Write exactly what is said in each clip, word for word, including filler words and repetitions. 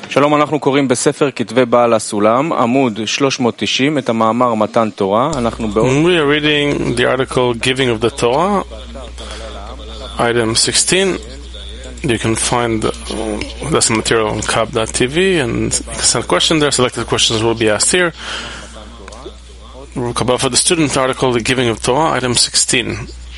שלום, אנחנו קוראים בספר כתבי בעל הסולם, עמוד שלוש מאות תשעים, את המאמר מתן תורה. אנחנו בעוד... We are reading the article Giving of the Torah, item sixteen. You can find uh, this material on kab dot t v and you can send a question there. Selected questions will be asked here. Kabbalah for the student article, The Giving of Torah, item sixteen.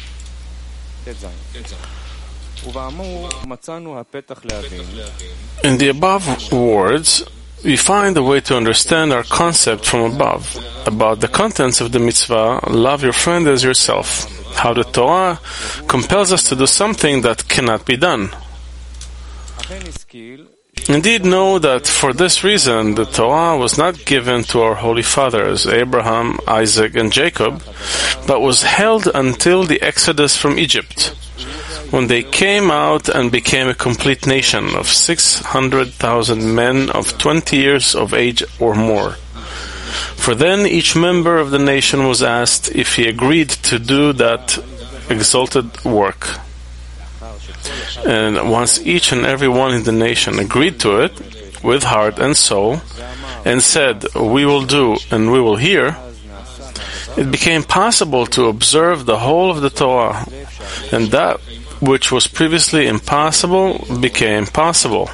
In the above words, we find a way to understand our concept from above about the contents of the mitzvah, love your friend as yourself, how the Torah compels us to do something that cannot be done. Indeed, know that for this reason the Torah was not given to our holy fathers, Abraham, Isaac, and Jacob, but was held until the exodus from Egypt, when they came out and became a complete nation of six hundred thousand men of twenty years of age or more. For then each member of the nation was asked if he agreed to do that exalted work. And once each and every one in the nation agreed to it, with heart and soul, and said, "We will do and we will hear," it became possible to observe the whole of the Torah, and that which was previously impossible became possible.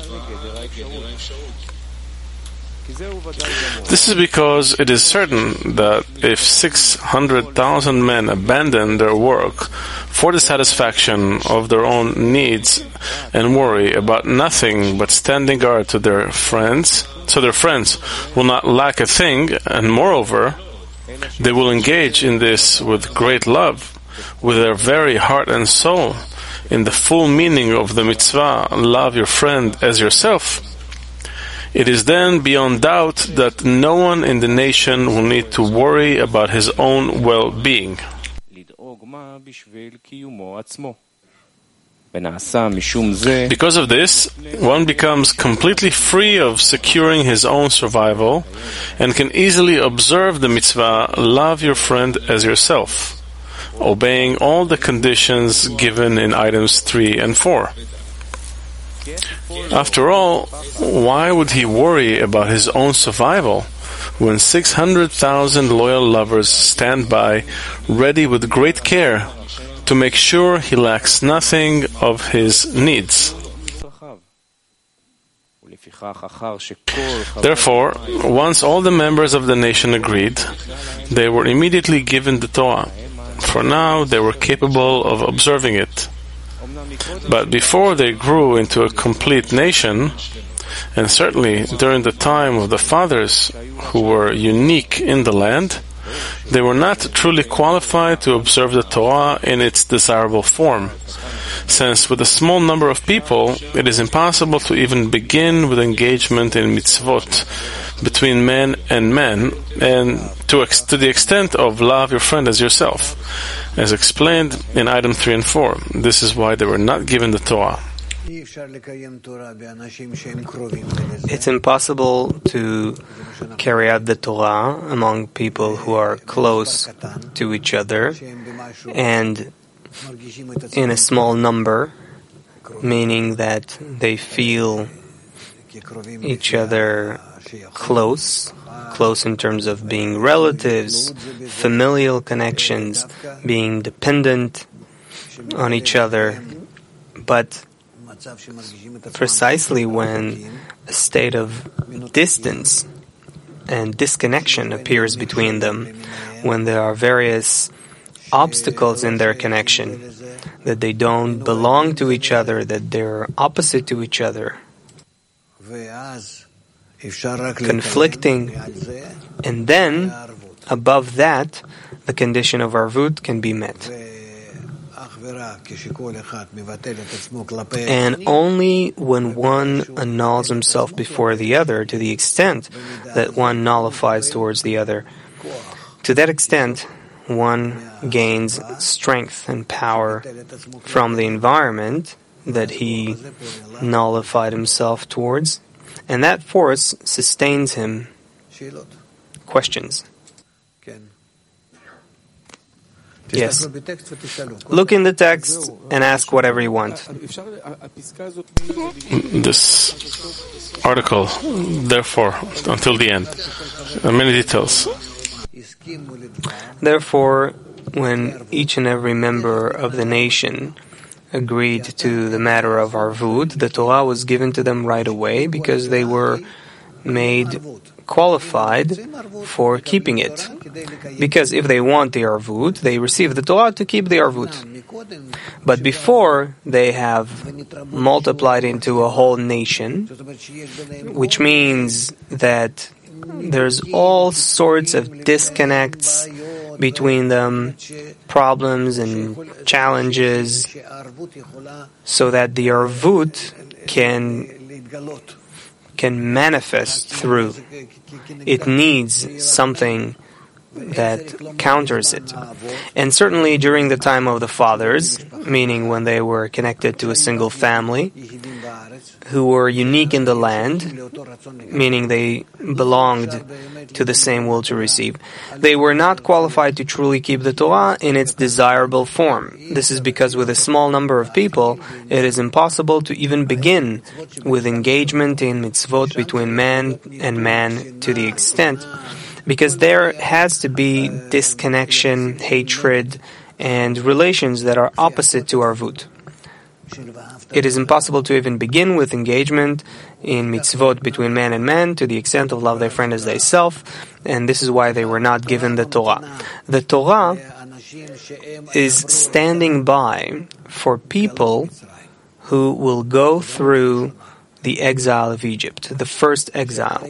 This is because it is certain that if six hundred thousand men abandon their work for the satisfaction of their own needs and worry about nothing but standing guard to their friends, so their friends will not lack a thing, and moreover, they will engage in this with great love, with their very heart and soul, in the full meaning of the mitzvah, love your friend as yourself. It is then beyond doubt that no one in the nation will need to worry about his own well-being. Because of this, one becomes completely free of securing his own survival and can easily observe the mitzvah, love your friend as yourself, obeying all the conditions given in items three and four. After all, why would he worry about his own survival when six hundred thousand loyal lovers stand by, ready with great care to make sure he lacks nothing of his needs? Therefore, once all the members of the nation agreed, they were immediately given the Torah. For now, they were capable of observing it. But before they grew into a complete nation, and certainly during the time of the fathers who were unique in the land, they were not truly qualified to observe the Torah in its desirable form, since with a small number of people, it is impossible to even begin with engagement in mitzvot between men and men, and to, ex- to the extent of love your friend as yourself, as explained in item three and four. This is why they were not given the Torah. It's impossible to carry out the Torah among people who are close to each other and in a small number, meaning that they feel each other close, close in terms of being relatives, familial connections, being dependent on each other. But precisely when a state of distance and disconnection appears between them, when there are various obstacles in their connection, that they don't belong to each other, that they're opposite to each other, conflicting, and then, above that, the condition of arvut can be met. And only when one annuls himself before the other, to the extent that one nullifies towards the other, to that extent, one gains strength and power from the environment that he nullified himself towards, and that force sustains him. Questions? Yes. Look in the text and ask whatever you want. This article, therefore, until the end. Uh, many details. Therefore, when each and every member of the nation agreed to the matter of Arvut, the Torah was given to them right away because they were made qualified for keeping it. Because if they want the Arvut, they receive the Torah to keep the Arvut. But before, they have multiplied into a whole nation, which means that there's all sorts of disconnects between them, problems and challenges, so that the Arvut can can manifest through. It needs something that counters it. And certainly during the time of the fathers, meaning when they were connected to a single family, who were unique in the land, meaning they belonged to the same will to receive, they were not qualified to truly keep the Torah in its desirable form. This is because with a small number of people, it is impossible to even begin with engagement in mitzvot between man and man to the extent, because there has to be disconnection, hatred, and relations that are opposite to Arvut. It is impossible to even begin with engagement in mitzvot between man and man to the extent of love thy friend as thyself, and this is why they were not given the Torah. The Torah is standing by for people who will go through the exile of Egypt, the first exile.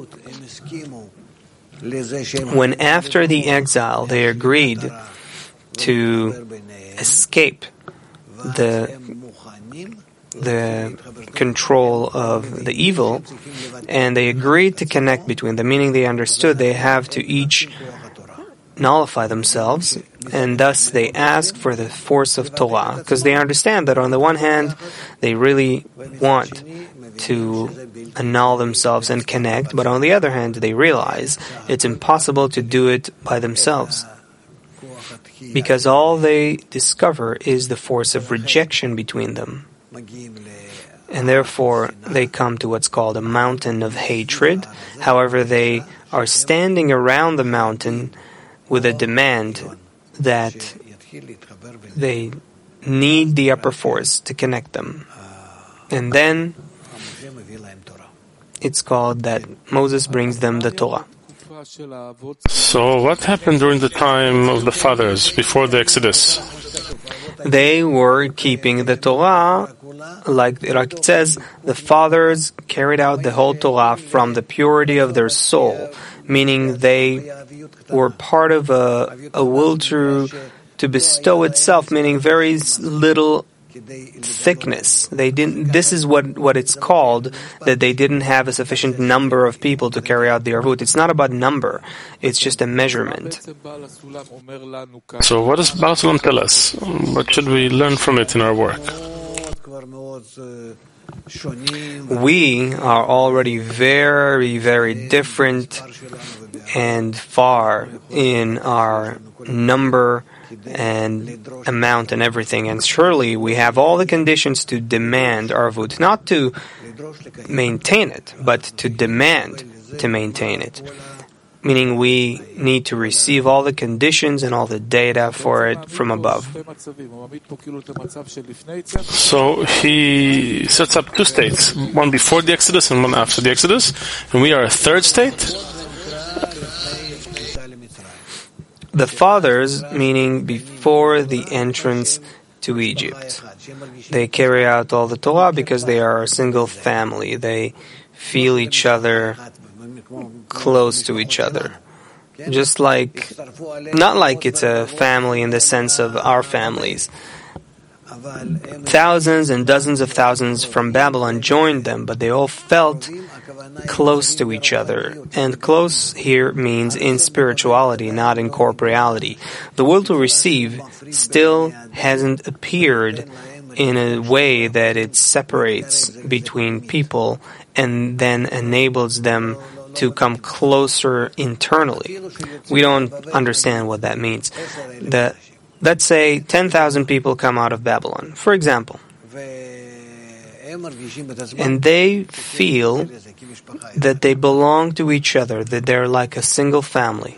When after the exile they agreed to escape the the control of the evil, and they agreed to connect between them, meaning they understood they have to each nullify themselves, and thus they ask for the force of Torah, because they understand that on the one hand they really want to annul themselves and connect, but on the other hand they realize it's impossible to do it by themselves, because all they discover is the force of rejection between them. And therefore they come to what's called a mountain of hatred. However, they are standing around the mountain with a demand that they need the upper force to connect them. And then it's called that Moses brings them the Torah. So what happened during the time of the fathers, before the Exodus? They were keeping the Torah, like, like it says, the fathers carried out the whole Torah from the purity of their soul, meaning they were part of a, a will to, to bestow itself, meaning very little thickness. They didn't. This is what, what it's called, that they didn't have a sufficient number of people to carry out the Arvut. It's not about number. It's just a measurement. So what does Baal Sulam tell us? What should we learn from it in our work? We are already very, very different and far in our number and amount and everything, and surely we have all the conditions to demand Arvut, not to maintain it, but to demand to maintain it. Meaning we need to receive all the conditions and all the data for it from above. So he sets up two states, one before the Exodus and one after the Exodus, and we are a third state? The fathers, meaning before the entrance to Egypt. They carry out all the Torah because they are a single family. They feel each other close to each other. Just like, not like it's a family in the sense of our families. Thousands and dozens of thousands from Babylon joined them, but they all felt close to each other. And close here means in spirituality, not in corporeality. The will to receive still hasn't appeared in a way that it separates between people and then enables them to come closer internally. We don't understand what that means. The Let's say ten thousand people come out of Babylon, for example. And they feel that they belong to each other, that they're like a single family.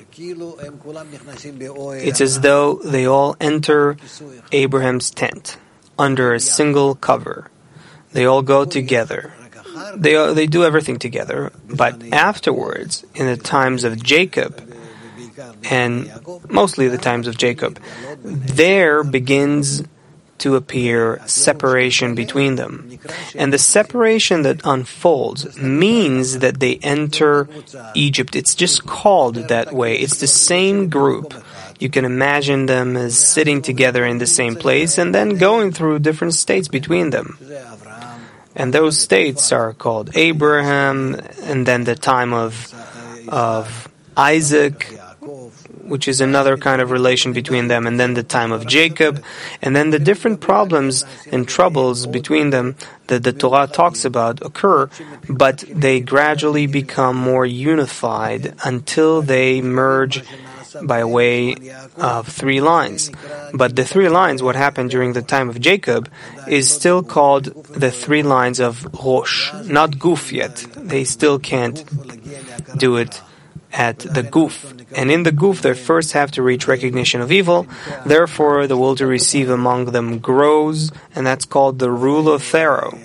It's as though they all enter Abraham's tent under a single cover. They all go together. They all, they do everything together. But afterwards, in the times of Jacob, and mostly the times of Jacob, there begins to appear separation between them. And the separation that unfolds means that they enter Egypt. It's just called that way. It's the same group. You can imagine them as sitting together in the same place and then going through different states between them. And those states are called Abraham, and then the time of, of Isaac, which is another kind of relation between them, and then the time of Jacob, and then the different problems and troubles between them that the Torah talks about occur, but they gradually become more unified until they merge by way of three lines. But the three lines, what happened during the time of Jacob, is still called the three lines of Rosh, not Guf yet. They still can't do it at the Guf. And in the Guf, they first have to reach recognition of evil. Therefore, the will to receive among them grows, and that's called the rule of Pharaoh.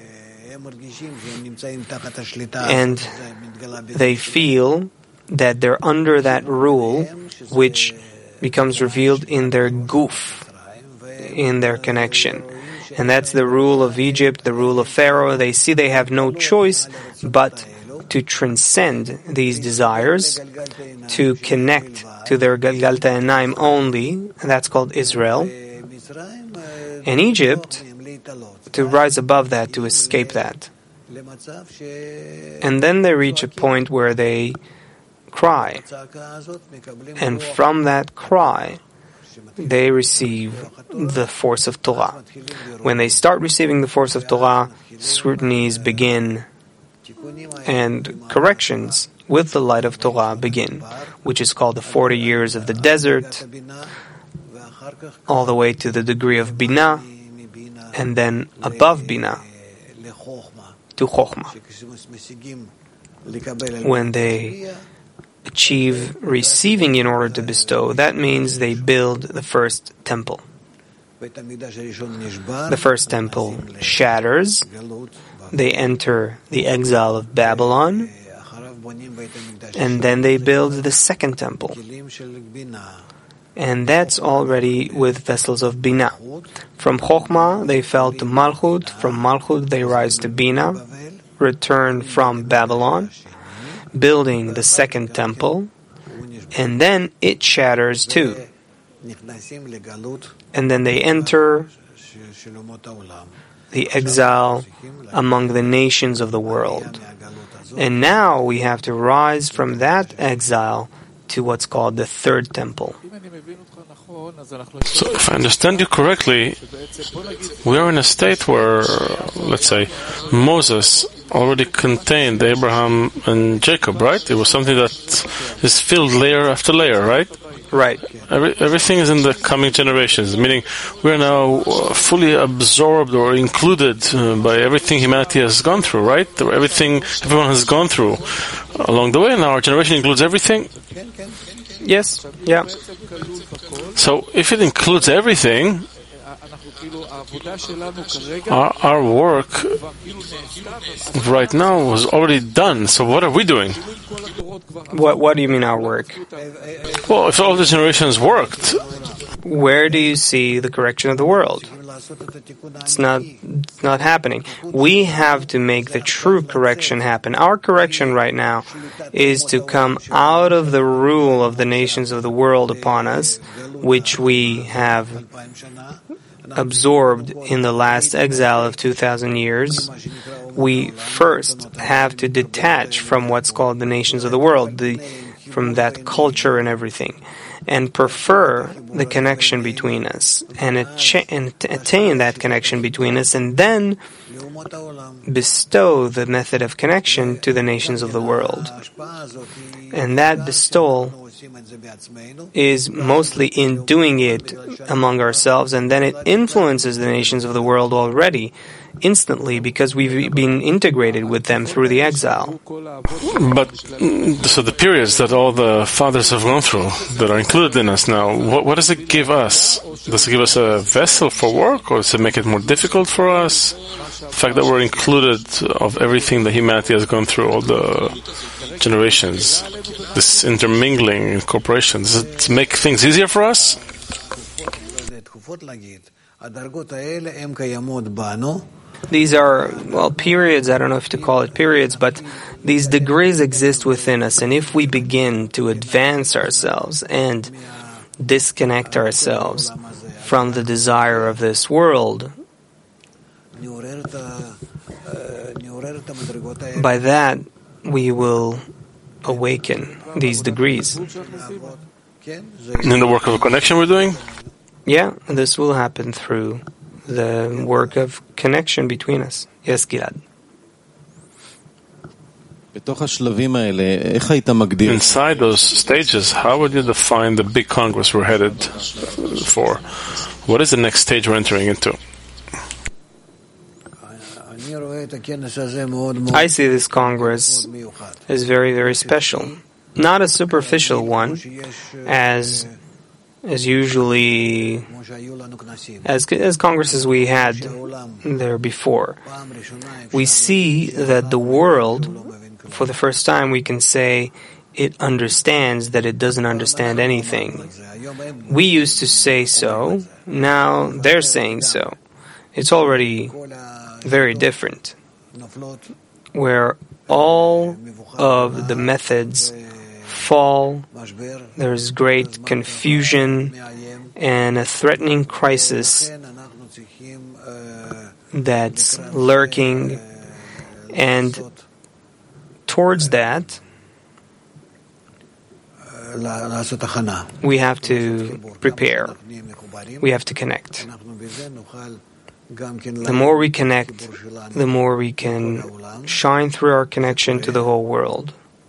And they feel that they're under that rule, which becomes revealed in their Guf, in their connection. And that's the rule of Egypt, the rule of Pharaoh. They see they have no choice but to transcend these desires, to connect to their Galgalta Enaim only, and that's called Israel. And Egypt, to rise above that, to escape that. And then they reach a point where they cry. And from that cry, they receive the force of Torah. When they start receiving the force of Torah, scrutinies begin and corrections with the light of Torah begin, which is called the forty years of the desert, all the way to the degree of Binah, and then above Binah to Chokhmah. When they achieve receiving in order to bestow, that means they build the first temple. The first temple shatters. They enter the exile of Babylon, and then they build the second temple. And that's already with vessels of Binah. From Chokhmah, they fell to Malchut. From Malchut, they rise to Binah, return from Babylon, building the second temple, and then it shatters too. And then they enter the exile among the nations of the world. And now we have to rise from that exile to what's called the third temple. So if I understand you correctly, we are in a state where, let's say, Moses already contained Abraham and Jacob, right? It was something that is filled layer after layer, right? Right. Every, everything is in the coming generations, meaning we are now fully absorbed or included uh, by everything humanity has gone through, right? Everything everyone has gone through along the way, and our generation includes everything. Yes, yeah. So if it includes everything, our, our work right now was already done. So what are we doing? What What do you mean our work? Well, if all the generations worked, where do you see the correction of the world? It's not, it's not happening. We have to make the true correction happen. Our correction right now is to come out of the rule of the nations of the world upon us, which we have absorbed in the last exile of two thousand years. We first have to detach from what's called the nations of the world, the, from that culture and everything, and prefer the connection between us, and, acha- and attain that connection between us, and then bestow the method of connection to the nations of the world. And that bestowal is mostly in doing it among ourselves, and then it influences the nations of the world already, instantly, because we've been integrated with them through the exile. But, so the periods that all the fathers have gone through, that are included in us now, what, what does it give us? Does it give us a vessel for work, or does it make it more difficult for us? The fact that we're included of everything that humanity has gone through, all the generations, this intermingling in corporations, does it make things easier for us? These are, well, periods, I don't know if to call it periods, but these degrees exist within us, and if we begin to advance ourselves and disconnect ourselves from the desire of this world, by that we will awaken these degrees. In the work of a connection we're doing? Yeah, this will happen through the work of connection between us. Yes, Gilad. Inside those stages, how would you define the big Congress we're headed for? What is the next stage we're entering into? I see this Congress as very, very special. Not a superficial one, as as usually as as congresses we had there before. We see that the world, for the first time, we can say it understands that it doesn't understand anything. We used to say so, now they're saying so. It's already very different, where all of the methods fall, there's great confusion and a threatening crisis that's lurking, and towards that we have to prepare, we have to connect. The more we connect, the more we can shine through our connection to the whole world,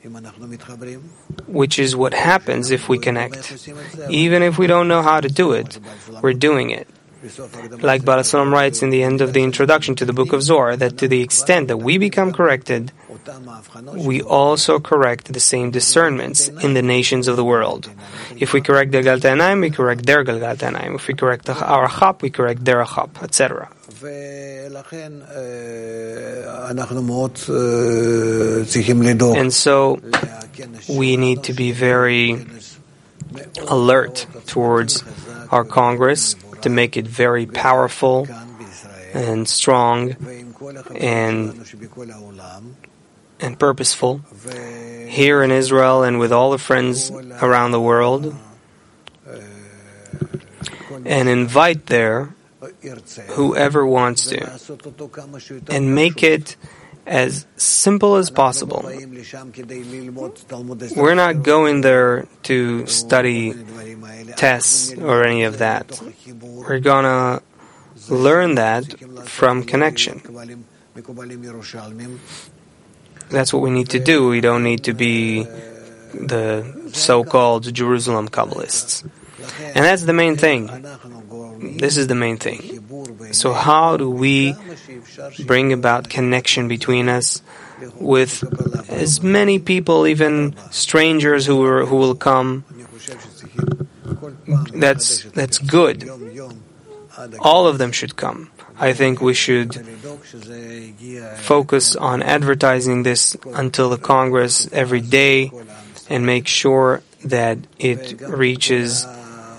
which is what happens if we connect. Even if we don't know how to do it, we're doing it. Like Baal HaSulam writes in the end of the introduction to the book of Zohar, that to the extent that we become corrected, we also correct the same discernments in the nations of the world. If we correct their Galgalta Einayim, we correct their Galgalta Einayim. If we correct our Chap, we correct their Chap, et cetera. And so we need to be very alert towards our Congress, to make it very powerful and strong and and purposeful here in Israel and with all the friends around the world, and invite there whoever wants to, and make it as simple as possible. We're not going there to study tests or any of that. We're gonna learn that from connection. That's what we need to do. We don't need to be the so-called Jerusalem Kabbalists. And that's the main thing. This is the main thing. So how do we bring about connection between us with as many people, even strangers who are, who will come? That's that's good. All of them should come. I think we should focus on advertising this until the Congress every day and make sure that it reaches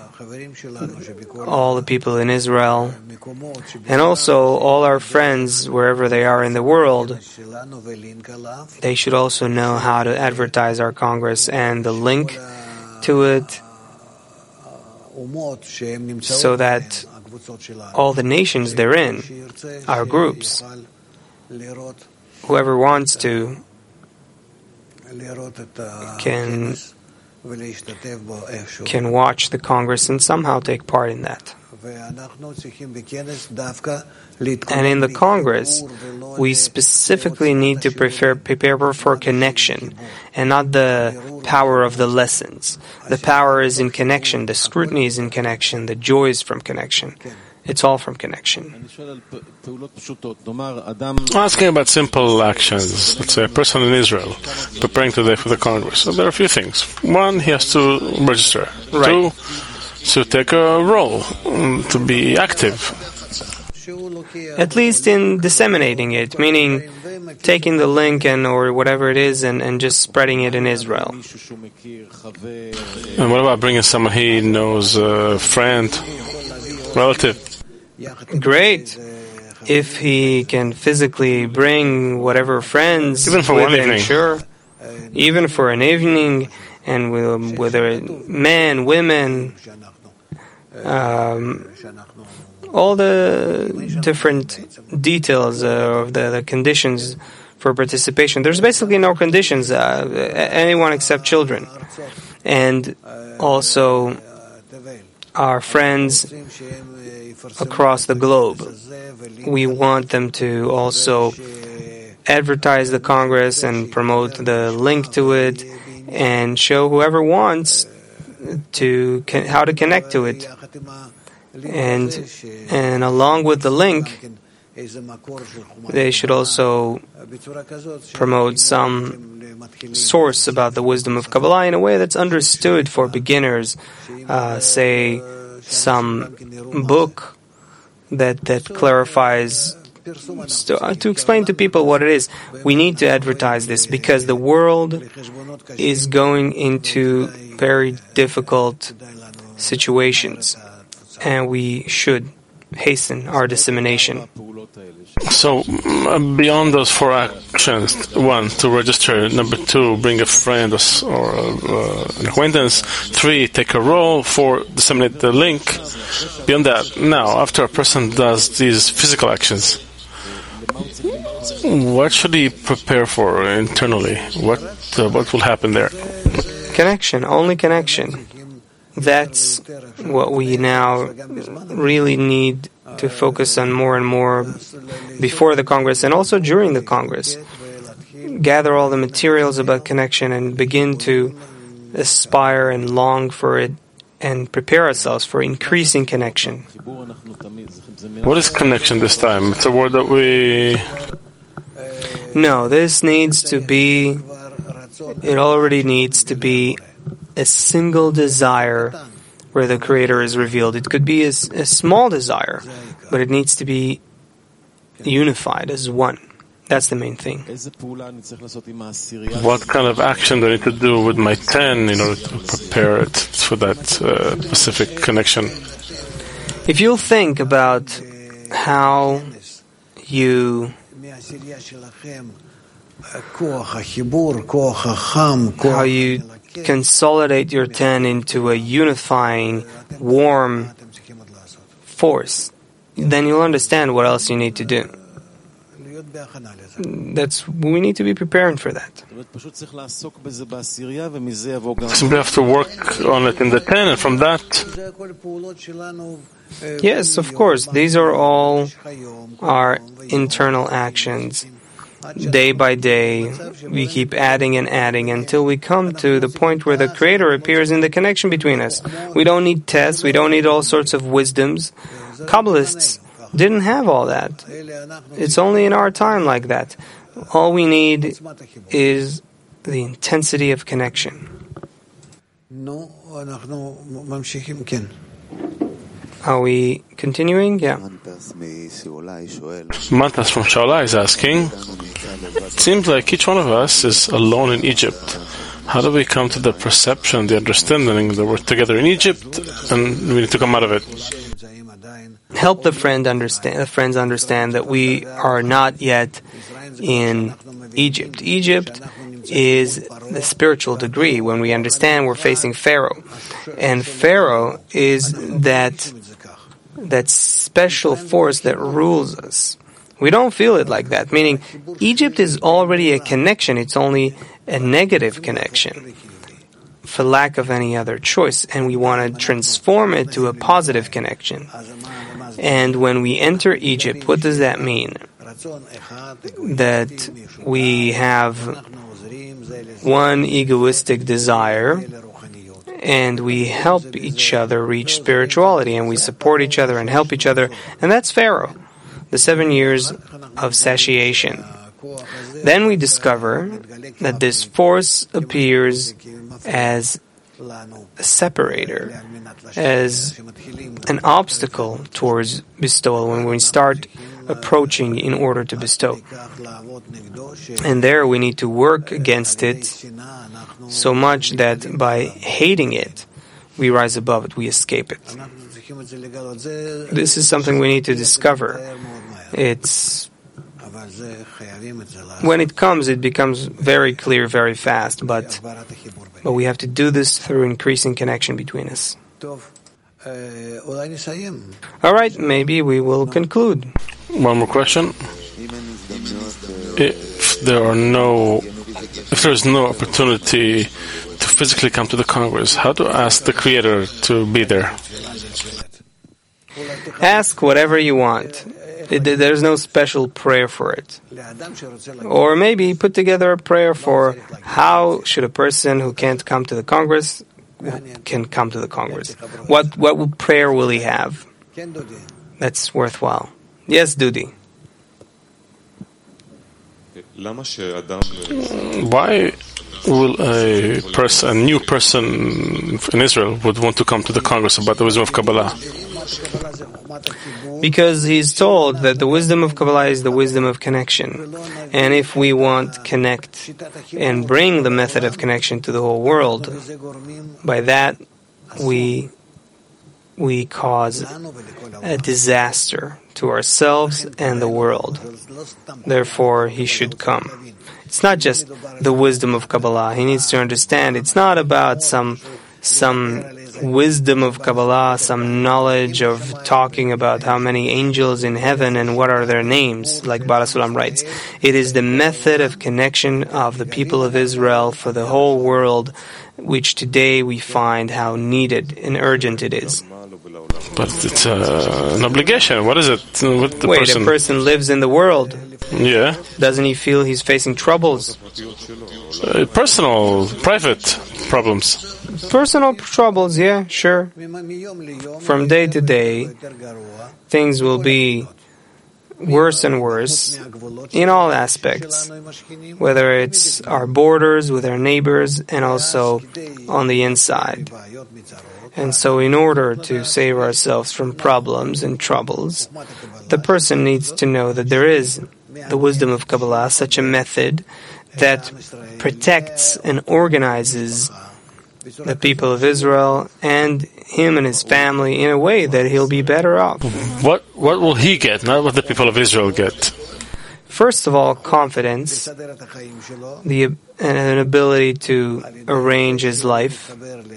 all the people in Israel and also all our friends wherever they are in the world. They should also know how to advertise our Congress and the link to it, so that all the nations they're in, our groups, whoever wants to, can can watch the Congress and somehow take part in that. And in the Congress, we specifically need to prepare, prepare for connection and not the power of the lessons. The power is in connection, the scrutiny is in connection, the joy is from connection. It's all from connection. I'm asking about simple actions. Let's say a person in Israel preparing today for the Congress. So there are a few things. One, he has to register. Right. Two, to take a role, to be active. At least in disseminating it, meaning taking the link and or whatever it is and, and just spreading it in Israel. And what about bringing someone he knows, a friend, relative? Great. If he can physically bring whatever friends even for with one him, evening. Sure. Even for an evening, and with, whether men, women, um, all the different details uh, of the, the conditions for participation. There's basically no conditions, uh, anyone except children. And also our friends across the globe. We want them to also advertise the Congress and promote the link to it and show whoever wants to how to connect to it. And and along with the link, they should also promote some source about the wisdom of Kabbalah in a way that's understood for beginners. Uh, say some book that that clarifies to, to explain to people what it is. We need to advertise this because the world is going into very difficult situations, and we should hasten our dissemination. So, uh, beyond those four actions, one, to register, number two, bring a friend or, or uh, an acquaintance, three, take a role, four, disseminate the link. Beyond that, now, after a person does these physical actions, what should he prepare for internally? What uh, what will happen there? Connection, only connection. That's what we now really need to focus on more and more before the Congress and also during the Congress. Gather all the materials about connection and begin to aspire and long for it and prepare ourselves for increasing connection. What is connection this time? It's a word that we... No, this needs to be, it already needs to be a single desire where the Creator is revealed. It could be a, a small desire, but it needs to be unified as one. That's the main thing. What kind of action do I need to do with my ten in order to prepare it for that uh, specific connection? If you'll think about how you how you consolidate your ten into a unifying, warm force, then you'll understand what else you need to do. That's we need to be preparing for that. Simply have to work on it in the ten, and from that... Yes, of course. These are all our internal actions. Day by day, we keep adding and adding until we come to the point where the Creator appears in the connection between us. We don't need tests. We don't need all sorts of wisdoms. Kabbalists didn't have all that. It's only in our time like that. All we need is the intensity of connection. Are we continuing? Yeah. Mantas from Shaula is asking, it seems like each one of us is alone in Egypt. How do we come to the perception, the understanding that we're together in Egypt and we need to come out of it? Help the friend understand. The friends understand that we are not yet in Egypt. Egypt is the spiritual degree. When we understand, we're facing Pharaoh, and Pharaoh is that that special force that rules us. We don't feel it like that. Meaning, Egypt is already a connection. It's only a negative connection. for lack of any other choice, and we want to transform it to a positive connection. And when we enter Egypt, what does that mean? That we have one egoistic desire, and we help each other reach spirituality, and we support each other and help each other, and that's Pharaoh, the seven years of satiation. Then we discover that this force appears as a separator, as an obstacle towards bestowal when we start approaching in order to bestow. And there we need to work against it so much that by hating it, we rise above it, we escape it. This is something we need to discover. It's when it comes, it becomes very clear very fast, but but we have to do this through increasing connection between us. All right, maybe we will conclude. One more question. If there are no, if there is no opportunity to physically come to the Congress, how to ask the Creator to be there? Ask whatever you want. There's no special prayer for it. Or maybe put together a prayer for how should a person who can't come to the Congress can come to the Congress. What what prayer will he have? That's worthwhile. Yes, Dudi. Why will a person, a new person in Israel would want to come to the Congress about the wisdom of Kabbalah? Because he's told that the wisdom of Kabbalah is the wisdom of connection. And if we want to connect and bring the method of connection to the whole world, by that we we cause a disaster to ourselves and the world. Therefore, he should come. It's not just the wisdom of Kabbalah. He needs to understand it's not about some some wisdom of Kabbalah, some knowledge of talking about how many angels in heaven and what are their names, like Baal HaSulam writes. It is the method of connection of the people of Israel for the whole world, which today we find how needed and urgent it is. But it's uh, an obligation. What is it? What the Wait, person... a person lives in the world. Yeah. Doesn't he feel he's facing troubles? Uh, personal, private problems. Personal troubles, yeah, sure. From day to day, things will be worse and worse in all aspects, whether it's our borders with our neighbors and also on the inside. And so in order to save ourselves from problems and troubles, the person needs to know that there is the wisdom of Kabbalah, such a method that protects and organizes the people of Israel and him and his family in a way that he'll be better off. What what will he get, not what the people of Israel get? First of all, confidence, the an ability to arrange his life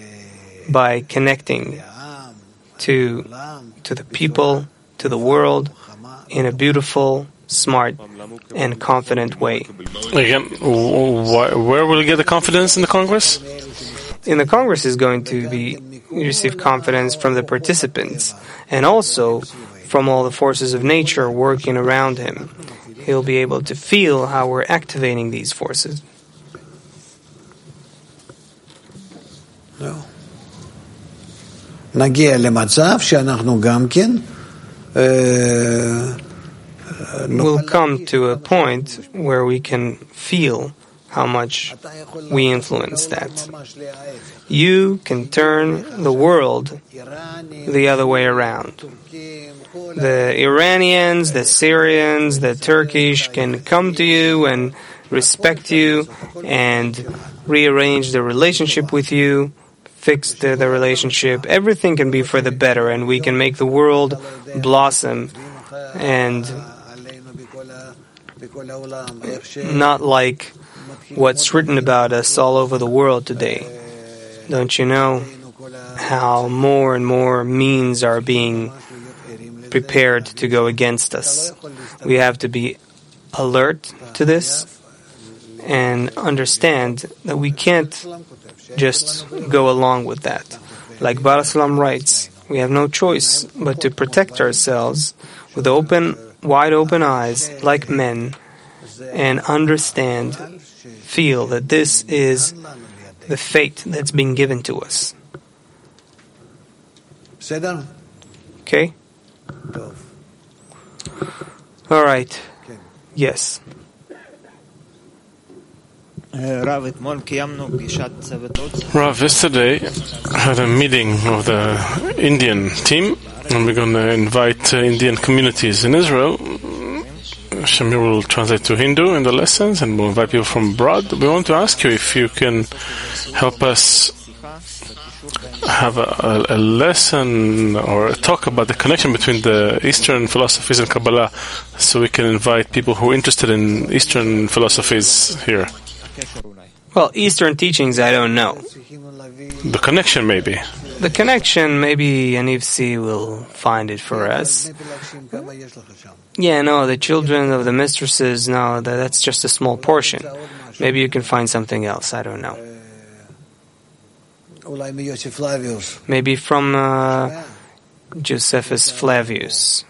by connecting to to the people, to the world, in a beautiful, smart, and confident way. Again, wh- where will he get the confidence in the Congress? In the Congress is going to be receive confidence from the participants and also from all the forces of nature working around him. He'll be able to feel how we're activating these forces. נגיע למצב שאנחנו גם כן We'll come to a point where we can feel how much we influence that. You can turn the world the other way around. The Iranians, the Syrians, the Turkish can come to you and respect you and rearrange the relationship with you, fix the, the relationship. Everything can be for the better, and we can make the world blossom and not like what's written about us all over the world today. Don't you know how more and more means are being prepared to go against us? We have to be alert to this and understand that we can't just go along with that. Like Baal HaSulam writes, we have no choice but to protect ourselves with open, wide open eyes, like men, and understand, feel that this is the fate that's been given to us. Okay? All right. Yes. Rav, yesterday had a meeting of the Indian team, and we're going to invite uh, Indian communities in Israel. Shamir will translate to Hindu in the lessons, and we'll invite people from abroad. We want to ask you if you can help us have a, a, a lesson or a talk about the connection between the Eastern philosophies and Kabbalah, so we can invite people who are interested in Eastern philosophies here. Well, Eastern teachings, I don't know. The connection, maybe. The connection, maybe Yaniv C. will find it for us. Yeah, no, the children of the mistresses, no, that, that's just a small portion. Maybe you can find something else, I don't know. Maybe from uh, Josephus Flavius.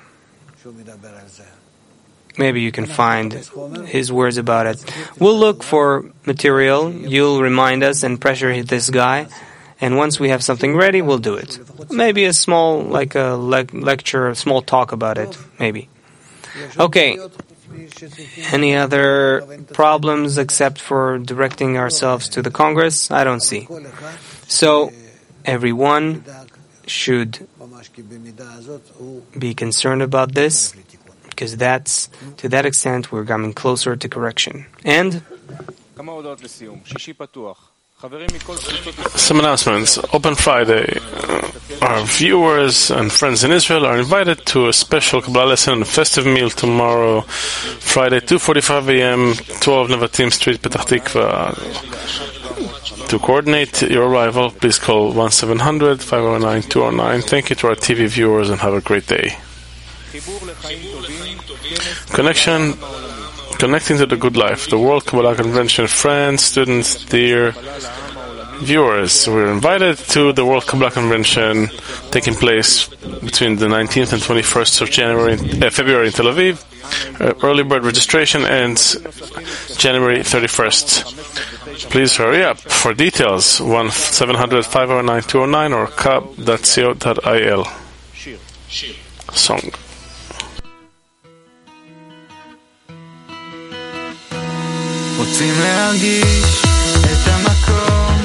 Maybe you can find his words about it. We'll look for material. You'll remind us and pressure this guy. And once we have something ready, we'll do it. Maybe a small, like a le- lecture, a small talk about it. Maybe. Okay. Any other problems except for directing ourselves to the Congress? I don't see. So, everyone should be concerned about this, because that's, to that extent, we're coming closer to correction. And some announcements. Open Friday. Our viewers and friends in Israel are invited to a special Kabbalah lesson and a festive meal tomorrow, Friday, two forty-five a.m., twelve Nevatim Street, Petach Tikva. To coordinate your arrival, please call one seven hundred, five oh nine, two oh nine. Thank you to our T V viewers and have a great day. Connection, connecting to the good life. The World Kabbalah Convention. Friends, students, dear viewers, we're invited to the World Kabbalah Convention taking place between the nineteenth and twenty-first of January, uh, February in Tel Aviv. Uh, early bird registration ends January thirty-first. Please hurry up. For details, one seven hundred, five oh nine, two oh nine or kab dot co dot il. Song. רוצים להרגיש את המקום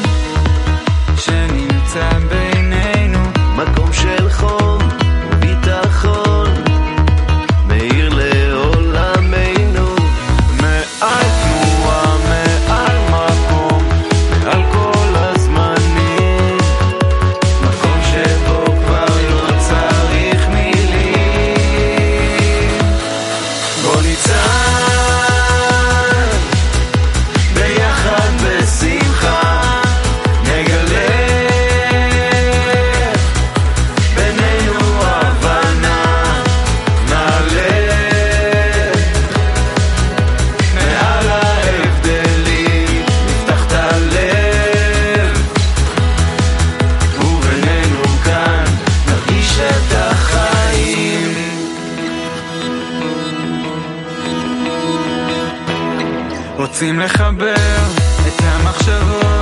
שנמצא בינינו, מקום של חום וביטחון מאיר לעולמנו, מעל תנועה, מעל מקום, מעל כל הזמנים, מקום שבו כבר לא צריך מילים. בוא ניצח רוצים לחבר את המחשבות